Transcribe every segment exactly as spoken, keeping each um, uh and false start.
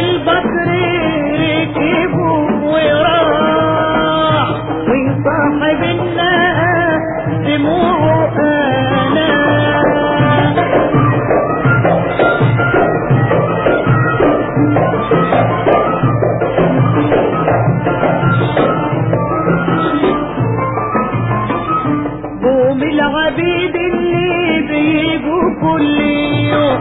البكر ركبوا وراح وصاحب الناس دموعه انا قوم العبيد اللي بيجوا كل يوم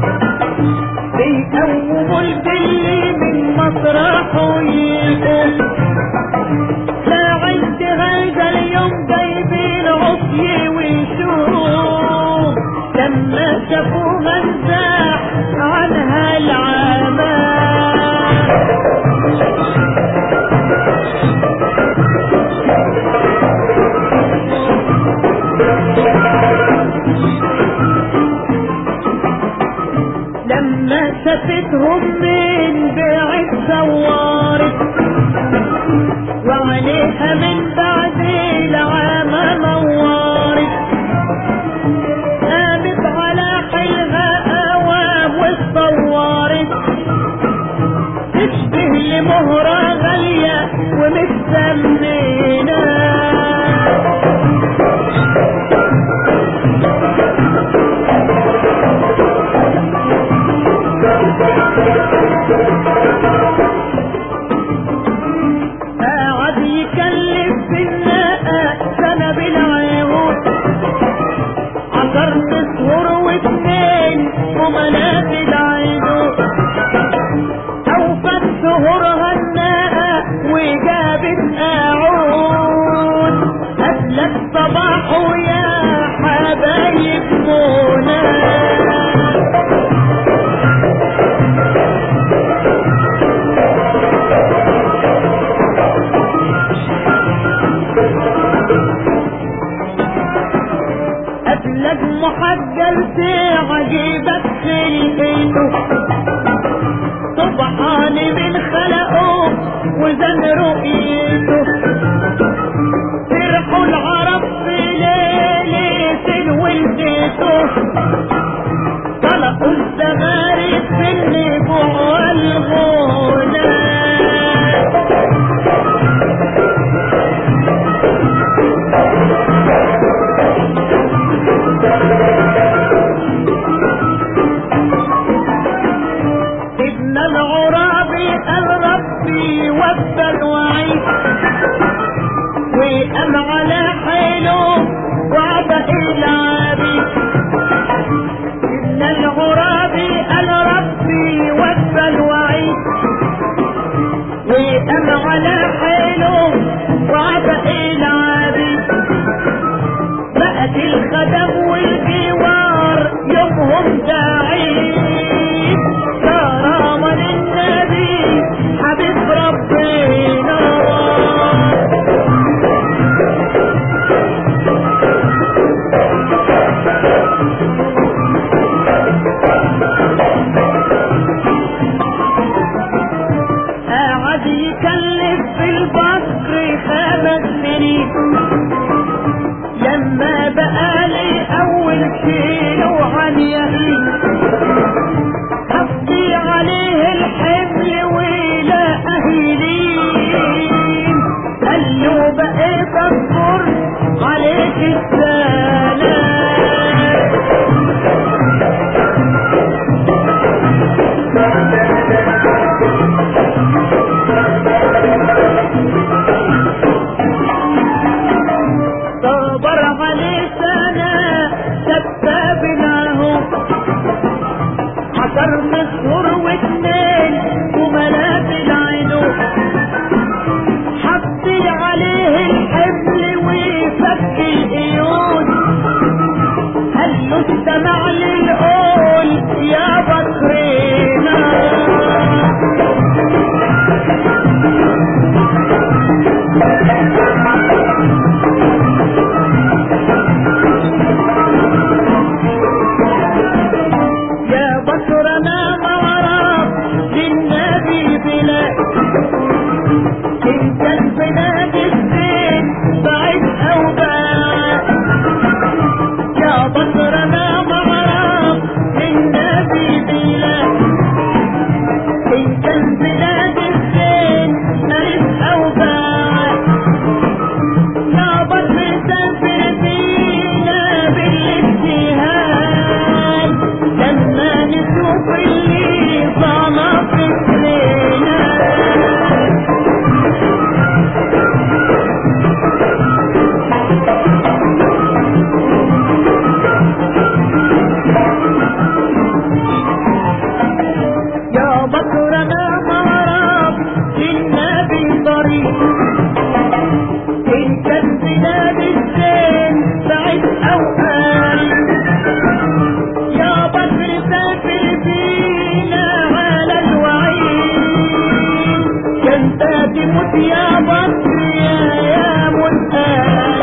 بيقوموا البل من مسرحه يقوم لا عند هذا اليوم جايبين عصي وشوم لما شافوها انزاح عنها العمى لما شافتهم من بعيد صورت وعليها من بعد العمى نورت قامت على حيلها قوام واتصورت تشبه لمهرة غالية ومتسمنة قاعد يكلف في الناقة سنة بالعيون عشر شهور واتنين ومنات العينون أوفت شهورها الناقة وجابت قاعون قبلك صباح ويا حبايب منى قبلك محجل تعجبك خلقته سبحان من خلقه وزن رؤيته فرحوا العرب في ليلة ولدته طلقوا الزغاريد في النبوع والغنى ابن العرابي قال ربي وفى الوعيد وقام على حيله وعبق العبيد ابن العرابي قال ربي وفى الوعيد وقام على حيله وعبق العبيد بقت الخدم والجوار يومهم داعين كرامة للنبي حبيب ربنا قاعد يكلف في البكر خمس سنين لما بقى لي اول كيلو عن يقين حطي عليه الحمل ولا اهلين قال له بقيت اصبر عليك السلام صبر عليه سنة سبابناه عشر اشهر واتنين وملاك العينو حطي عليه الحبل وفك الايون قال له استمع للقول يا بكرنا يا بكرنا معرف للنبي بلاد انت البلاد الزين بعيد او بعد يا بكرنا معرف للنبي بلاد إن كان بلاد الزين ألف أو باع يا بطل سافر فينا بالاجتهاد لما نشوف اللي ظلم فكرنا. يا بكر انا هرب للنبي طريق ان كان بلاد الزين بعد او قريب يا بكر سافر بينا على الوعيد كنت تموت يا بكر يا يا متآن.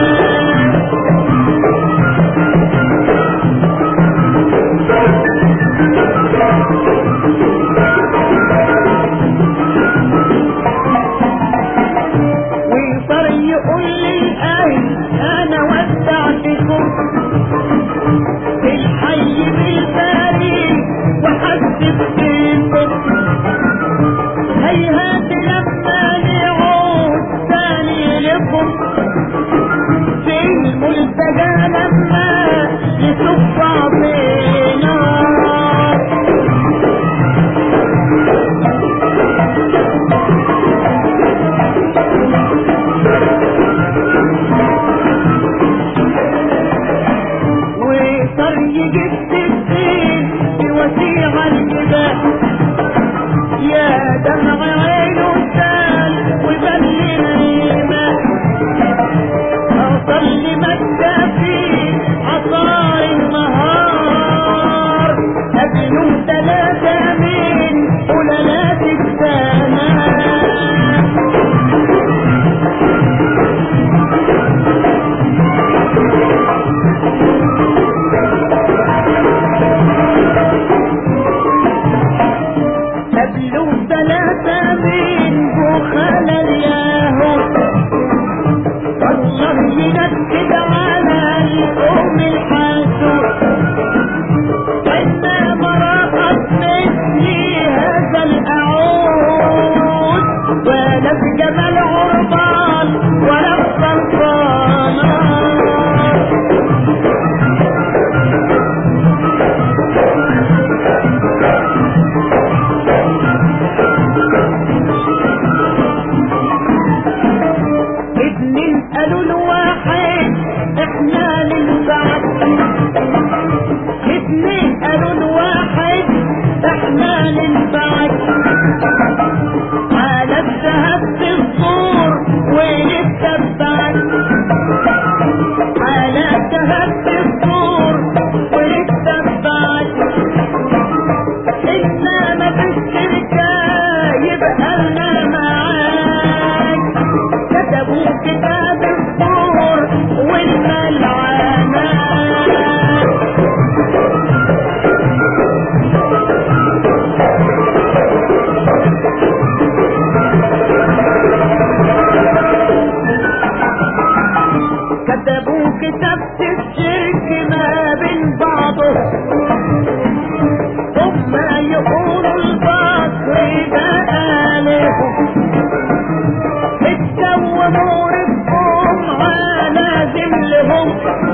وصار يقول للأهل أنا ودعتكم في الحي بالبريد وحسبتكم هيهات لما نعود ثاني لكم في الملتقى لما نشوف بعضنا. وصار يجد الدين بوسيع الجبال يا دمع عينه سال وبلل ايمان اصلي مكة في عصار النهار قبله ثلاثة من قلالات السماء. قبله ثلاثة من بخل اليهود والله ينكد على الأم الحاسود وإنما راقت مثلي هذا الأعود ولا في جمال عربان ولا في سلطانات. اتنين قالوا الواحد احنا ننفعك اتنين قالوا الواحد احنا ننفعك على الذهب الصور ونتبعك على الذهب الصور ونتبعك انما بالشركة يبقى لنا معاك كتبوا كتاب الصور والملعنات. كتبوا كتابة الشرك ما بين بعضه ثم يقولوا البصر بقى لهم اتكونوا ربهم على ذلهم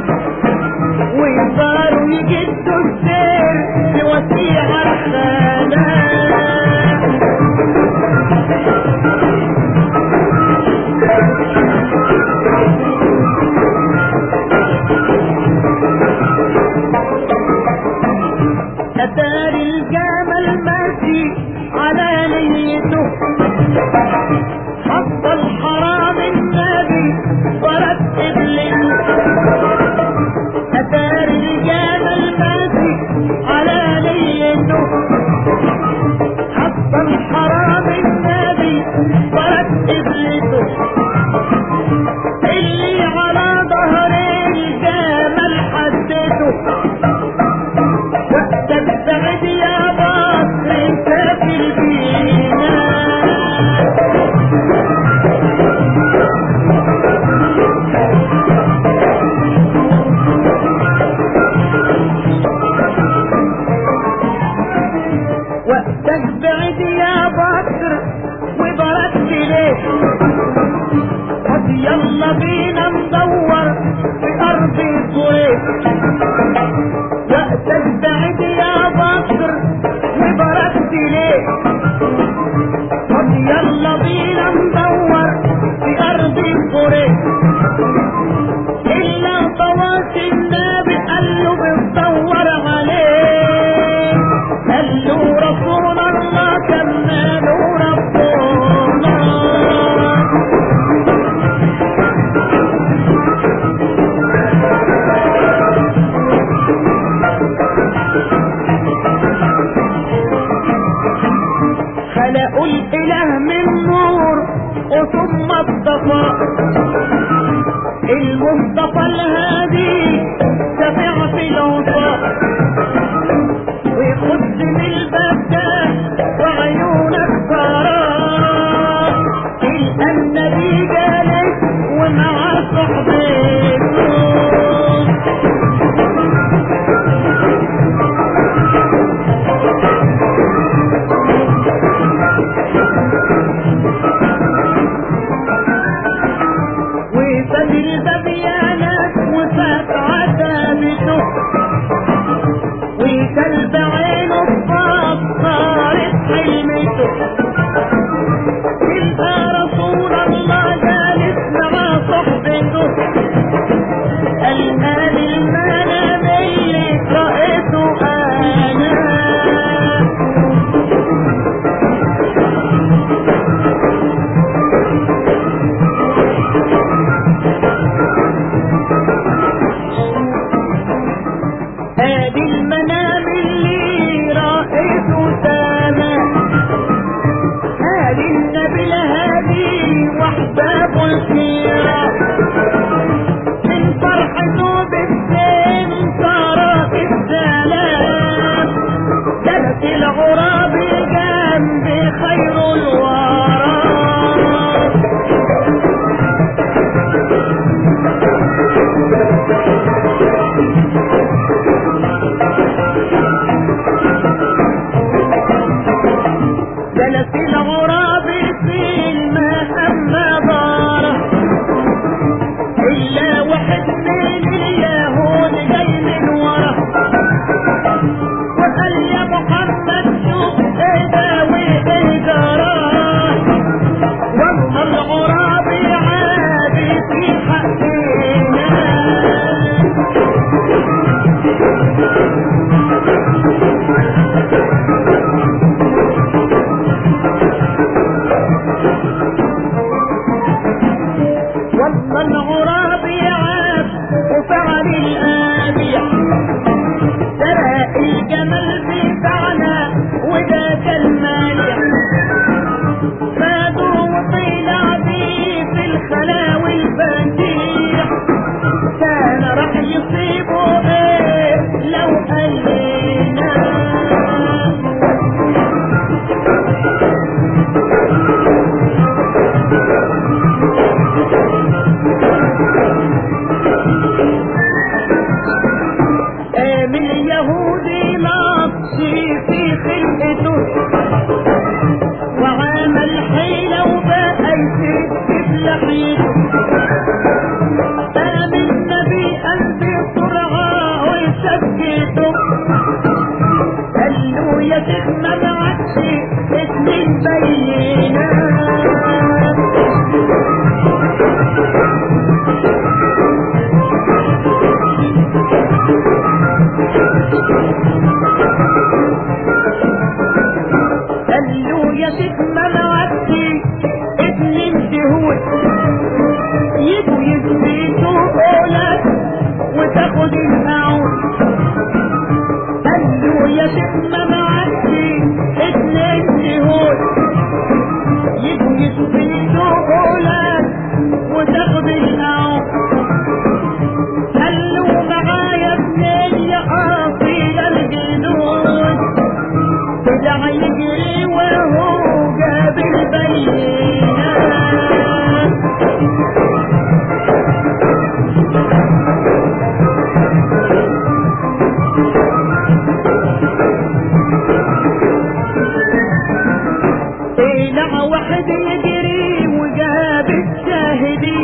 ويصاروا يجدوا السير بوسيع الخلاء. أتار الجمل ماشي على نيته حط الحرام النبي ورتب له أتار الجمل ماشي على نيته حط الحرام النبي ورتب له اللي على ظهر الجمل حدته وتبتعد يا بصر كافل بينا. وقتك بعد خلقوا الاله من نور وثم اصطفى المصطفى الهادي شفيع في الوفاء ويخد من الباب ده وعيونك سراء تلقى النبي جالس ومع صحبته وفات الباب يا ناس وفات عتابته وكلب عينه الصاب صارت حلمته تلقى رسول الله جالس مع صحبته الآن المنام اللي رأيته أنا هذه المنام اللي رأيته سما هذه النبي هذه واحبابه الخيرة من فرحته بالسن صارت السلام جلس الغراب جنب خير الورى جلس الغراب في الماء أما داره إلا واحد من اليهود جاي من ورا وقال يا محمد شوف ايه ده وايه جراه والله الغراب عادي في حقنا والله الغراب يعاب وفعل الآبية سرق الجمل بتاعنا وده المالح خدوا وطلع بيه في الخلا والبديع كان راح يصيبه ايه لو قلنا من اليهودي نقصي في خلقته وعمل حيلة وبقى يسد بلحيته قام النبي قلب بسرعة ويسكته قال له يا شيخ ما معكش اتنين بينات قال له يا شيخ ما معكش اتنين شهود يجوا يثبتوا قولك وتاخد الأعود قال له يا شيخ ما معكش اتنين شهود يجوا يثبتوا قولك وتاخد الأعود قال له معايا اتنين يا قاصي الجنود طلع يجري وهو جاب البينات طلع واحد يجري وجاب الشاهدين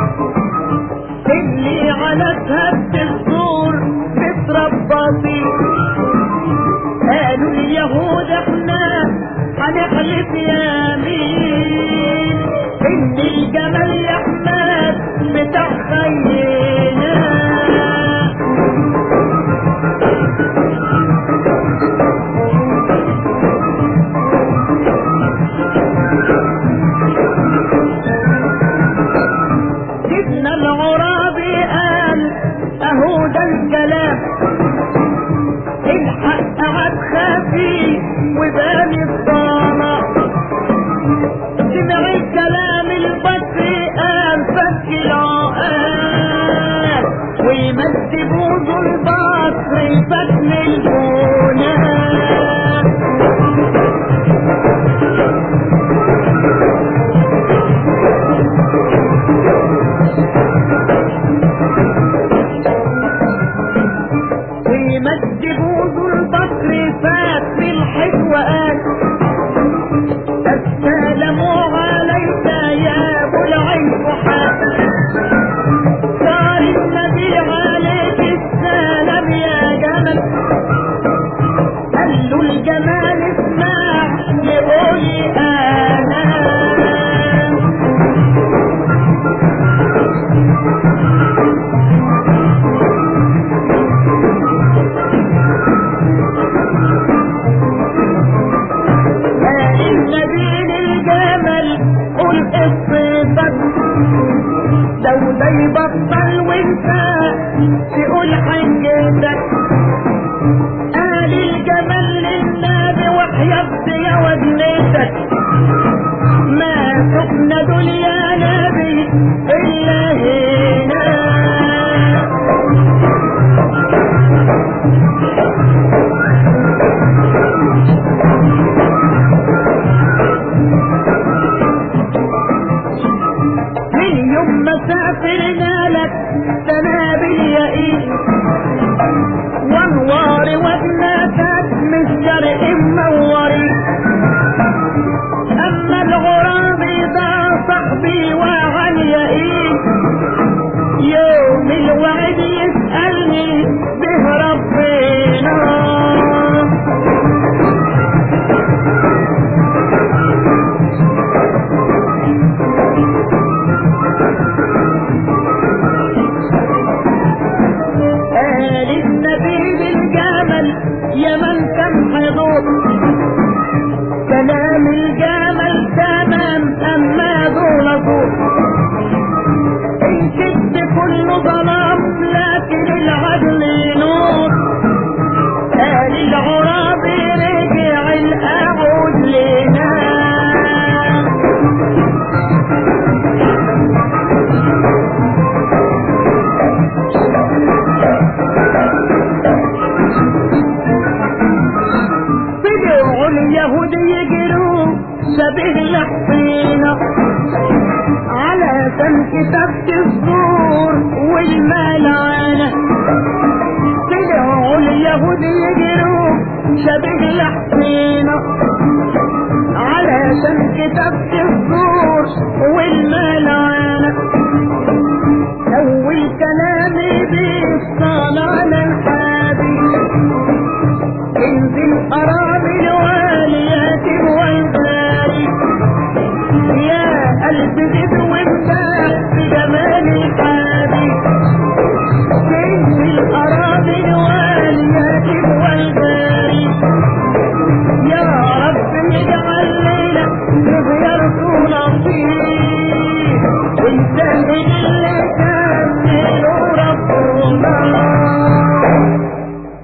اللي على سهب الزور متربصين قالوا اليهود احنا هنحلف يمين ان الجمل يا احمد بتاع خينا سيدنا الغرابي قال اهو ده الكلام الحق قعد خفي وبان الضلال بوز البصر فتن البناء في مجد بوز البصر فتن الحكوات السلام عليك يا ابو العيفحات صار النبي عليك السلام يا جمل قال له الجمال اسمع يقولي انا لو ده يبطل وانت تقول حنجتك قال الجمال للنبي وحيبت يا ودنتك ما سكنا دول يا نبي الا هنا من يوم ما سافرنا لك سنابل يا ايد وانوار وابناتك من الشرق منوري اما الغراب ده صاحبي وعن يا ايد يوم الوعد يسألني به ربنا قال النبي بالجمل يا من كان حضور كلام الجمل تمام اما دول دور ان كنت كله ظلام لكن العدل نور قال العراب رجع الاعود لنا اليهود يجروا شبه الحصينة على سم كتابة الزور والملعنة طلعوا اليهود يجروا شبه الحصينة على سم كتابة الزور والملعنة أول كلامي بالصلاة على الحبيب انزل قرابي